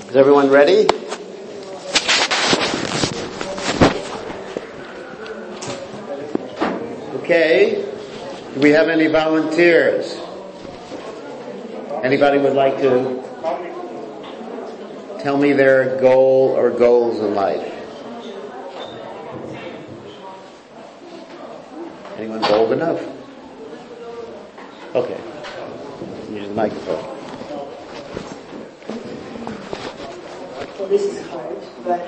Is everyone ready? Okay. Do we have any volunteers? Anybody would like to tell me their goal or goals in life? Anyone bold enough? Okay. Use the microphone. Well, this is hard, but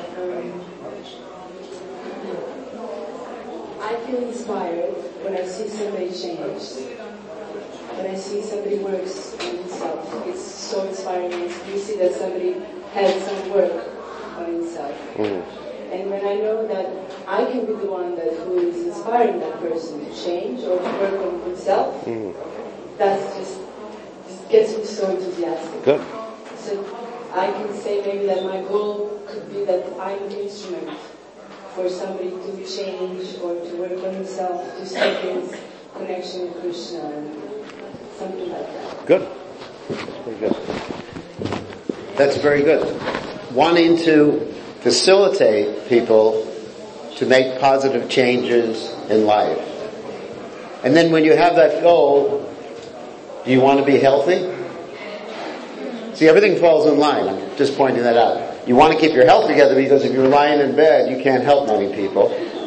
I feel inspired when I see somebody change. When I see somebody works on himself, it's so inspiring. You see that somebody has some work on himself. Mm-hmm. And when I know that I can be the one who is inspiring that person to change or to work on himself, that's just gets me so enthusiastic. Good. So I can say maybe that my goal could be that I'm the instrument for somebody to change or to work on himself, to seek his connection with Krishna, and something like that. Good. That's pretty good. That's very good. Wanting to facilitate people to make positive changes in life. And then when you have that goal, do you want to be healthy? See, everything falls in line. I'm just pointing that out. You want to keep your health together because if you're lying in bed, you can't help many people.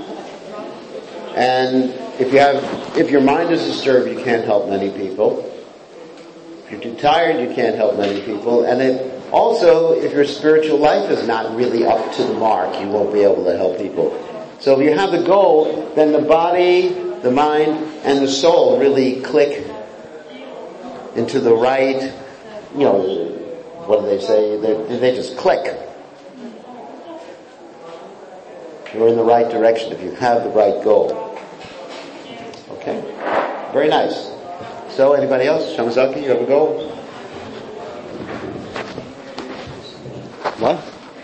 And if your mind is disturbed, you can't help many people. If you're too tired, you can't help many people. And then also, if your spiritual life is not really up to the mark, you won't be able to help people. So if you have the goal, then the body, the mind, and the soul really click into the right, what do they say? They just click. You're in the right direction if you have the right goal. Okay? Very nice. So, anybody else? Shamazaki, you have a goal? What?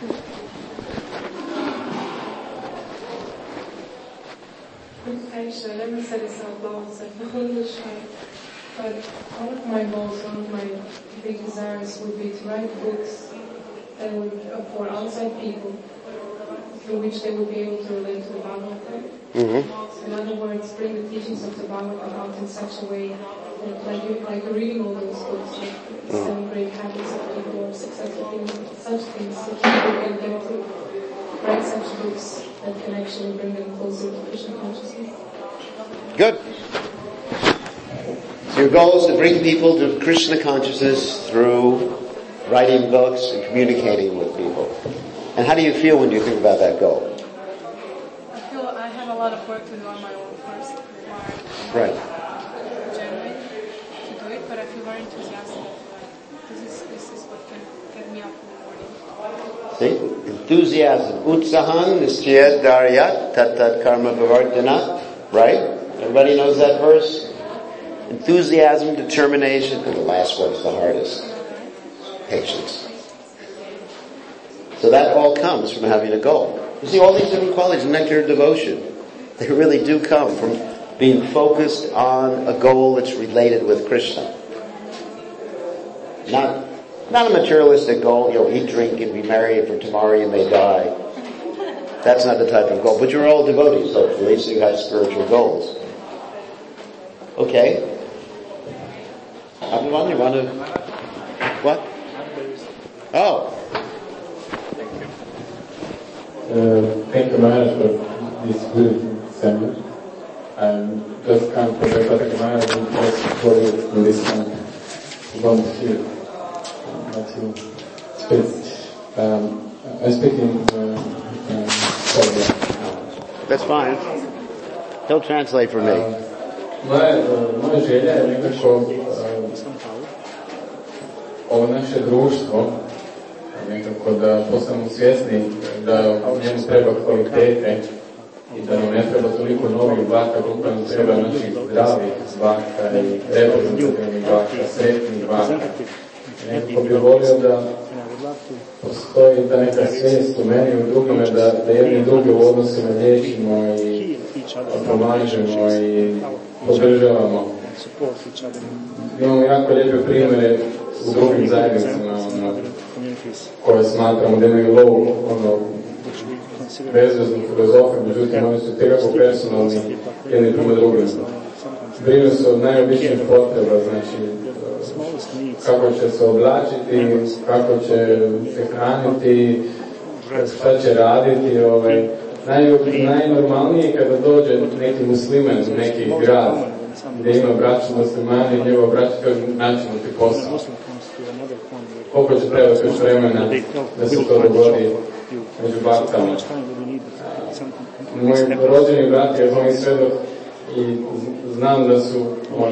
Actually, I never said it's out loud, so I feel a little shy. But one of my goals, one of my big desires would be to write books that would, for outside people, through which they would be able to relate to the Bhagavatam. Mm-hmm. In other words, bring the teachings of the Bhagavatam out in such a way that, like reading all those books, like 7 great habits of people or successful things, such things, so people can get to write such books that can actually bring them closer to Krishna consciousness. Good. So your goal is to bring people to Krishna consciousness through writing books and communicating with people. And how do you feel when you think about that goal? I feel I have a lot of work to do on my own first. Right. Genuine to do it, but I feel very enthusiastic. This is what can get me up in the morning. See? Enthusiasm. Utsahan nisyed daryat tat karma bhavardana. Right? Everybody knows that verse? Enthusiasm, determination, and the last one's the hardest. Patience. So that all comes from having a goal. You see, all these different qualities, nectar of devotion, they really do come from being focused on a goal that's related with Krishna. Not a materialistic goal, eat, drink, and be merry, for tomorrow you may die. That's not the type of goal. But you're all devotees, hopefully, so you have spiritual goals. Okay. Everyone, you want to... What? Oh. Thank you, Maharaj, for this good seminar. I'm just come from the Pataka Maharaj and just for in this time. Want to hear what you speak. I'm speaking Serbia. That's fine. He'll translate for me. Moja želja je nekako ovo naše društvo nekako da postanemo svjesni da u njemu treba kvalitete i da nam ne treba toliko novih baka, upravo treba naših zdravih baka i reprezentativnih baka, sretnih baka. Nekako bi volio da postoji ta neka svijest u meni i u drugome da jedni druge u odnosima liječimo i pomažemo i podržavamo. Imamo jako lijepe primjere u drugim zajednicama. koje smatramo da imaju low, bezveznu filozofiju, međutim oni su tekako personalni jedni prema drugim. Brinu se od najobičnijih potreba, znači kako će se oblačiti, kako će se hraniti, šta će raditi. Najnormalnije je kada dođe neki musliman u neki grad gdje ima braću muslimani i njegov braća kaže naćemo ti posao. Koliko će trebati još vremena da se to dogodi među bakama. Moj rođeni brat je moj svedok i znam da su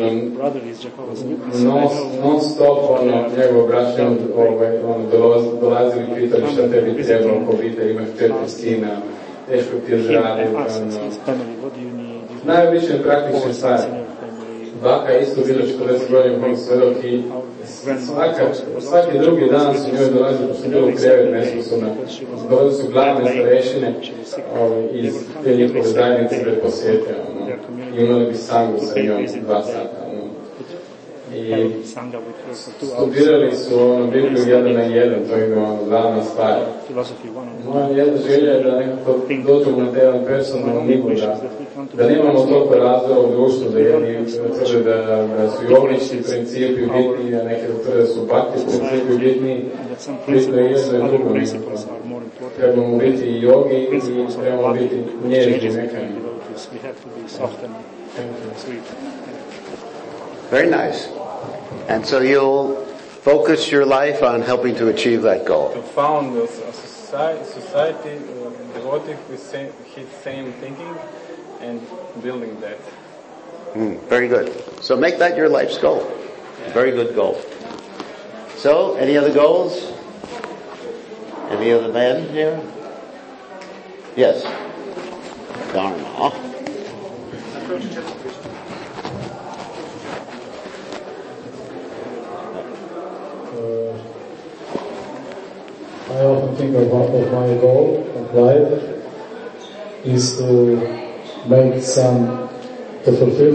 non stop njegov brat dolazili i pitali šta tebi treba oko obitelji, imaš 4 sina, teško ti je žradi. Najobičnije praktične stvari. Baka je isto bila 40 godina moj svedok i svaki drugi dan su njoj dolazili, pošto je bilo u krevet nesposobna, dolazili su glavne starešine iz te njihove zajednice da posjete. Imali bi sangu sa njom 2 sata. I studirali su Bibliju 1 na 1, to je glavna stvar. Moja jedna želja je da nekako dođemo na jedan personalni nivo, da nemamo toliko razdora u društvu, da jedni tvrde da su jogički principi bitni, a neki tvrde da su bhakti principi bitni. Bitno je jedno i drugo. Trebamo biti i jogi i trebamo biti nježni nekani. Very nice. And so you'll focus your life on helping to achieve that goal. To found a society devoted with his same thinking and building that. Very good. So make that your life's goal. Very good goal. So, any other goals? Any other men here? Yes. Dharma. I often think of my goal of life is to fulfill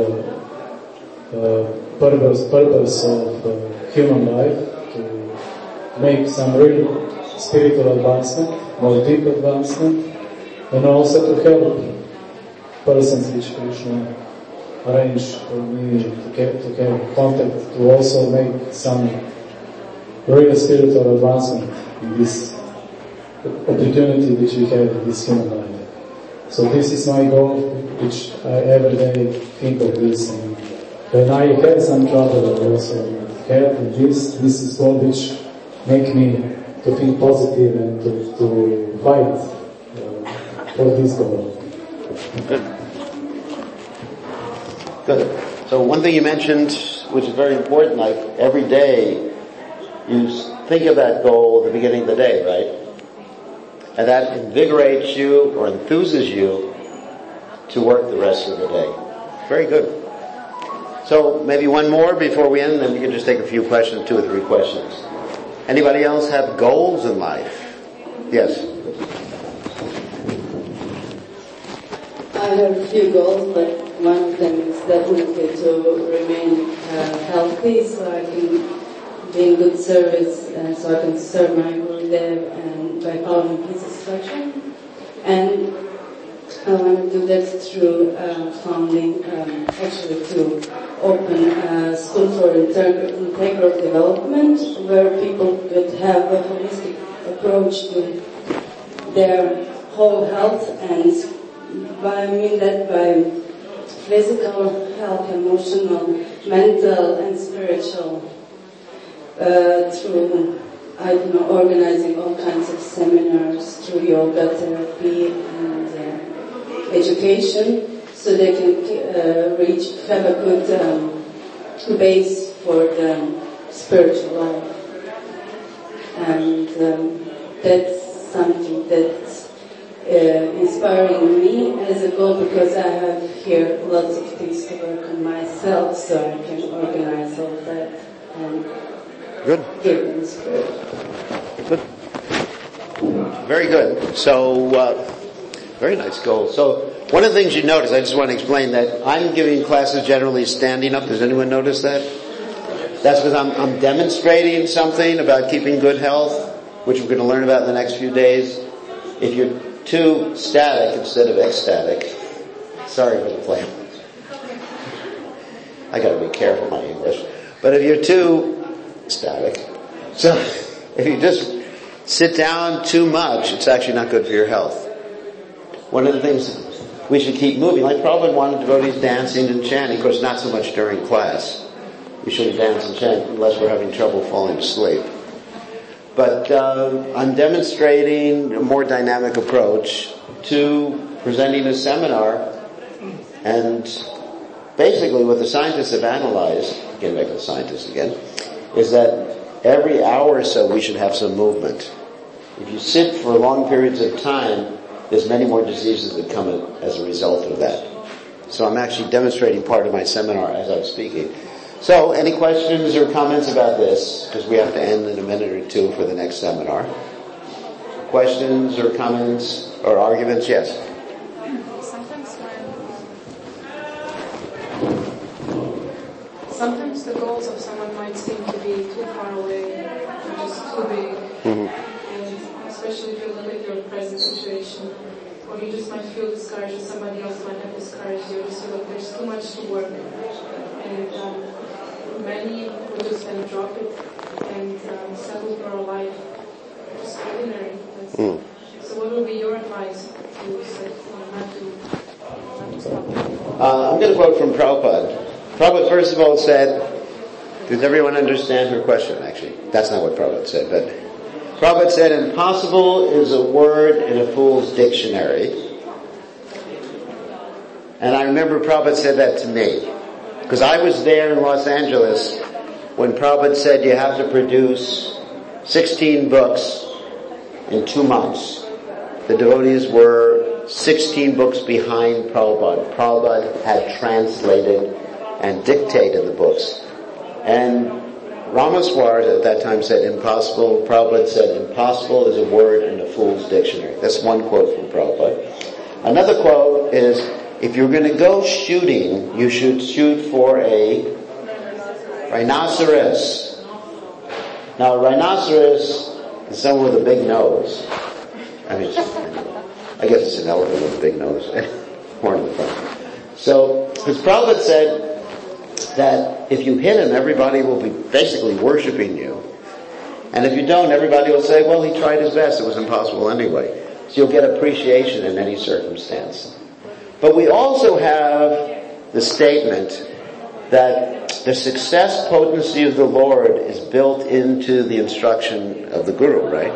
the purpose of human life, to make some real spiritual advancement, more deep advancement, and also to help persons which Krishna arrange for me to have contact, to also make some real spiritual advancement in this opportunity which we have in this human life. So this is my goal, which I every day think of this. And when I have some trouble, I also have this is goal which make me to think positive and to fight for this goal. Good. So one thing you mentioned, which is very important, like every day you think of that goal at the beginning of the day, right? And that invigorates you or enthuses you to work the rest of the day. Very good. So maybe one more before we end, then we can just take a few questions, 2 or 3 questions. Anybody else have goals in life? Yes. I have a few goals, but one of them is definitely to remain healthy, so I can be in good service, and so I can serve my Gurudev and by following his instruction. And I want to do that through founding, to open a school for integral development, where people could have a holistic approach to their whole health, and I mean that by physical health, emotional, mental, and spiritual, through organizing all kinds of seminars, through yoga therapy and education, so they can have a good base for the spiritual life. And that's something that's inspiring me as a goal, because I have here lots of things to work on myself, so I can organize all that and good. give them spirit. Good. Very good. So, very nice goal. So, one of the things you notice, I just want to explain that I'm giving classes generally standing up. Does anyone notice that? That's because I'm demonstrating something about keeping good health, which we're going to learn about in the next few days. If you're too static instead of ecstatic, sorry for the flame. I got to be careful my English. But if you're too static, so if you just sit down too much, it's actually not good for your health. One of the things we should keep moving, like Prabhupada wanted devotees dancing and chanting, of course not so much during class. We shouldn't dance and chant unless we're having trouble falling asleep. But I'm demonstrating a more dynamic approach to presenting a seminar, and basically what the scientists have analyzed, getting back to the scientists again, is that every hour or so we should have some movement. If you sit for long periods of time, there's many more diseases that come as a result of that. So I'm actually demonstrating part of my seminar as I'm speaking. So, any questions or comments about this? Because we have to end in a minute or two for the next seminar. Questions or comments or arguments? Yes? Sometimes the goals of someone might seem to be too far away or just too big. Mm-hmm. And especially if you look at your present situation, or you just might feel discouraged, or somebody else might have discouraged you, or just feel like there's too much to work. And many will just then drop it and settle for a life just ordinary. So what would be your advice to say, not to stop? I'm going to quote from Prabhupada. Prabhupada first of all said, does everyone understand her question actually? That's not what Prabhupada said, but Prabhupada said, impossible is a word in a fool's dictionary. And I remember Prabhupada said that to me. Because I was there in Los Angeles when Prabhupada said you have to produce 16 books in 2 months. The devotees were 16 books behind Prabhupada. Prabhupada had translated and dictated the books. And Ramaswar at that time said impossible. Prabhupada said impossible is a word in a fool's dictionary. That's one quote from Prabhupada. Another quote is, if you're going to go shooting, you should shoot for a rhinoceros. Now, a rhinoceros is someone with a big nose. I guess it's an elephant with a big nose. Horn in the front. So, because Prabhupada said that if you hit him, everybody will be basically worshiping you. And if you don't, everybody will say, well, he tried his best. It was impossible anyway. So you'll get appreciation in any circumstance. But we also have the statement that the success potency of the Lord is built into the instruction of the Guru, right?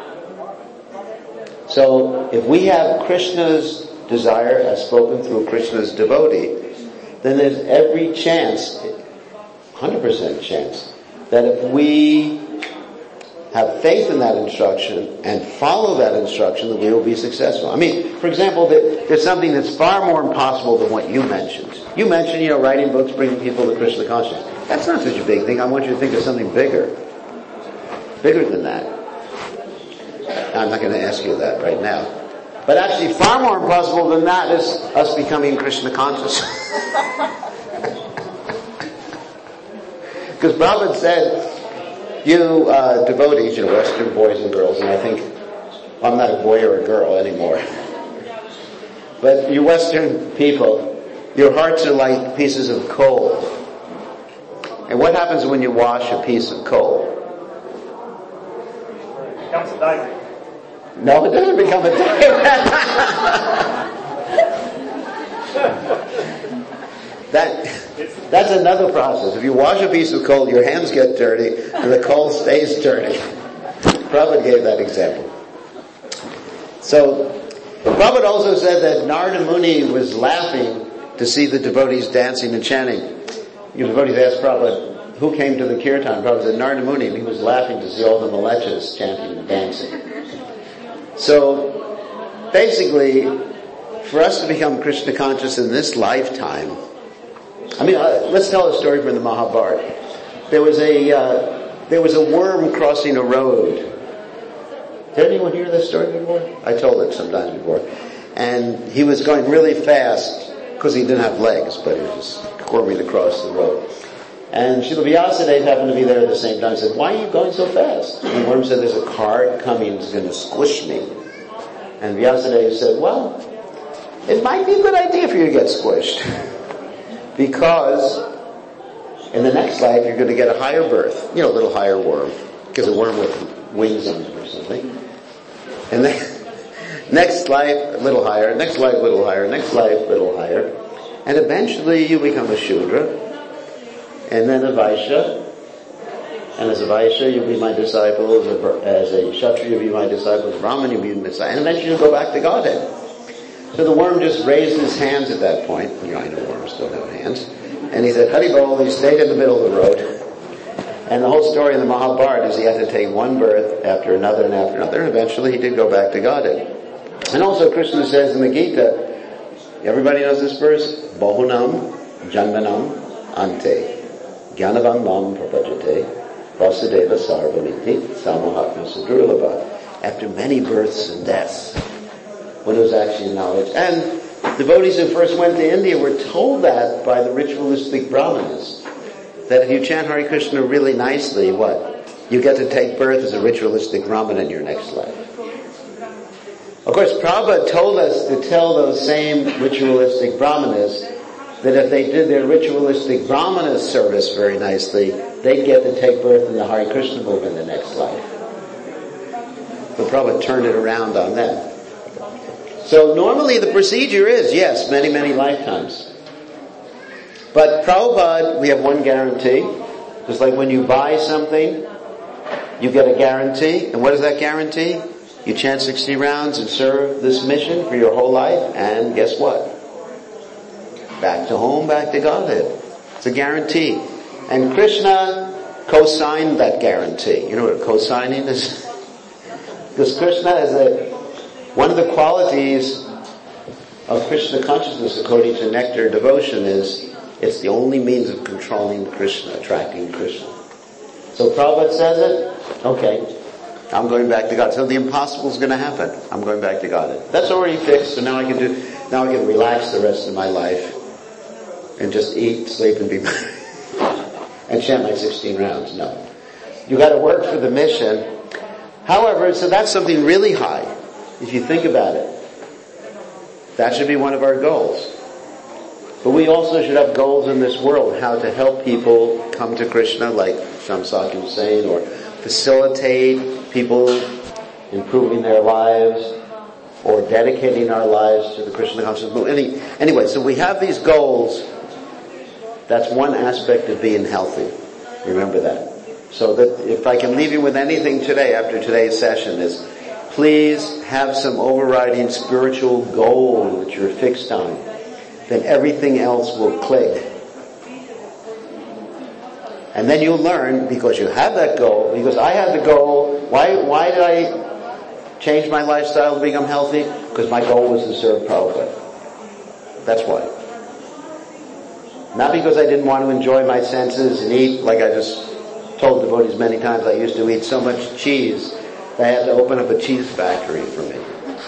So if we have Krishna's desire as spoken through Krishna's devotee, then there's every chance, 100% chance, that if we have faith in that instruction and follow that instruction, that we will be successful. I mean, for example, there's something that's far more impossible than what you mentioned. You mentioned, writing books, bringing people to Krishna consciousness. That's not such a big thing. I want you to think of something bigger than that. I'm not going to ask you that right now. But actually, far more impossible than that is us becoming Krishna conscious. Because Prabhupada said, you devotees, Western boys and girls, and I think, I'm not a boy or a girl anymore. But you Western people, your hearts are like pieces of coal. And what happens when you wash a piece of coal? It becomes a diamond. No, it doesn't become a diamond. That's another process. If you wash a piece of coal, your hands get dirty, and the coal stays dirty. Prabhupada gave that example. So, Prabhupada also said that Narada Muni was laughing to see the devotees dancing and chanting. You devotees asked Prabhupada, who came to the kirtan? Prabhupada said, Narada Muni, and he was laughing to see all the malechas chanting and dancing. So, basically, for us to become Krishna conscious in this lifetime, let's tell a story from the Mahabharata. There was a worm crossing a road. Did anyone hear this story before? I told it sometimes before. And he was going really fast because he didn't have legs, but he was squirming across the road. And Srila Vyasadeva happened to be there at the same time and said, why are you going so fast? And the worm said, there's a cart coming, it's going to squish me. And Vyasadeva said, well, it might be a good idea for you to get squished. Because in the next life you're going to get a higher birth. A little higher worm. Because a worm with wings on it or something. And then next life, a little higher. Next life, a little higher. Next life, a little higher. And eventually you become a Shudra. And then a Vaishya. And as a Vaishya, you'll be my disciple. As a Kshatriya, you'll be my disciple. As a Brahmin, you'll be my disciple. And eventually you'll go back to Godhead. So the worm just raised his hands at that point. I know worms don't have hands. And he said, Haribol, he stayed in the middle of the road. And the whole story in the Mahabharata is he had to take one birth after another and after another. And eventually he did go back to Godhead. And also Krishna says in the Gita, everybody knows this verse? Bahunam Janmanam Ante. Gyanavam Mam Prapajate Vasudeva Sarvamiti Samahatma Sudurlabha. After many births and deaths, when it was actually knowledge. And devotees who first went to India were told that by the ritualistic brahmanas. That if you chant Hare Krishna really nicely, you get to take birth as a ritualistic brahmana in your next life. Of course, Prabhupada told us to tell those same ritualistic brahmanas that if they did their ritualistic brahmana service very nicely, they'd get to take birth in the Hare Krishna movement in the next life. But Prabhupada turned it around on them. So normally the procedure is, yes, many, many lifetimes. But Prabhupada, we have one guarantee. Just like when you buy something, you get a guarantee. And what is that guarantee? You chant 60 rounds and serve this mission for your whole life, and guess what? Back to home, back to Godhead. It's a guarantee. And Krishna co-signed that guarantee. You know what co-signing is? Because Krishna is one of the qualities of Krishna consciousness, according to Nectar devotion, is it's the only means of controlling Krishna, attracting Krishna. So Prabhupada says it, okay, I'm going back to God. So the impossible is going to happen. I'm going back to God. That's already fixed, so now I can relax the rest of my life and just eat, sleep, and be and chant my 16 rounds. No. You got to work for the mission. However, so that's something really high. If you think about it, that should be one of our goals. But we also should have goals in this world, how to help people come to Krishna, like Shamsaki was saying, or facilitate people improving their lives, or dedicating our lives to the Krishna consciousness movement. Anyway, so we have these goals. That's one aspect of being healthy. Remember that. So that if I can leave you with anything today, after today's session, is please have some overriding spiritual goal that you're fixed on. Then everything else will click. And then you'll learn, because you have that goal, because I had the goal. Why did I change my lifestyle to become healthy? Because my goal was to serve Prabhupada. That's why. Not because I didn't want to enjoy my senses and eat, like I just told devotees many times. I used to eat so much cheese that I had to open up a cheese factory for me.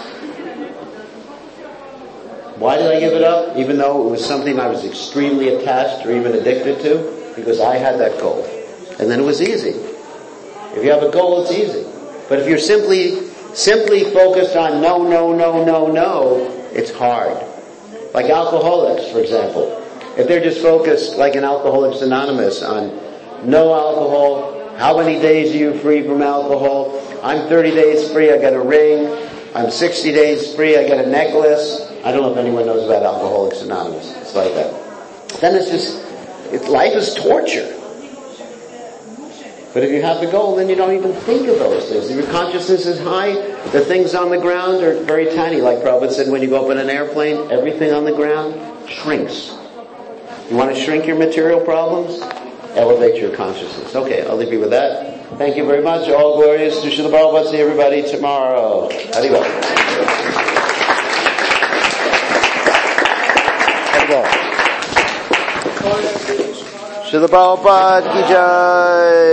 Why did I give it up? Even though it was something I was extremely attached or even addicted to? Because I had that goal. And then it was easy. If you have a goal, it's easy. But if you're simply focused on no, it's hard. Like alcoholics, for example. If they're just focused, like in Alcoholics Anonymous, on no alcohol, how many days are you free from alcohol? I'm 30 days free, I got a ring. I'm 60 days free, I got a necklace. I don't know if anyone knows about Alcoholics Anonymous. It's like that. Then life is torture. But if you have the goal, then you don't even think of those things. If your consciousness is high, the things on the ground are very tiny. Like Prabhupada said, when you go up in an airplane, everything on the ground shrinks. You want to shrink your material problems? Elevate your consciousness. Okay, I'll leave you with that. Thank you very much. All glories to Srila Prabhupada. See everybody tomorrow. Haribo. Haribo. Srila Prabhupada ki jai.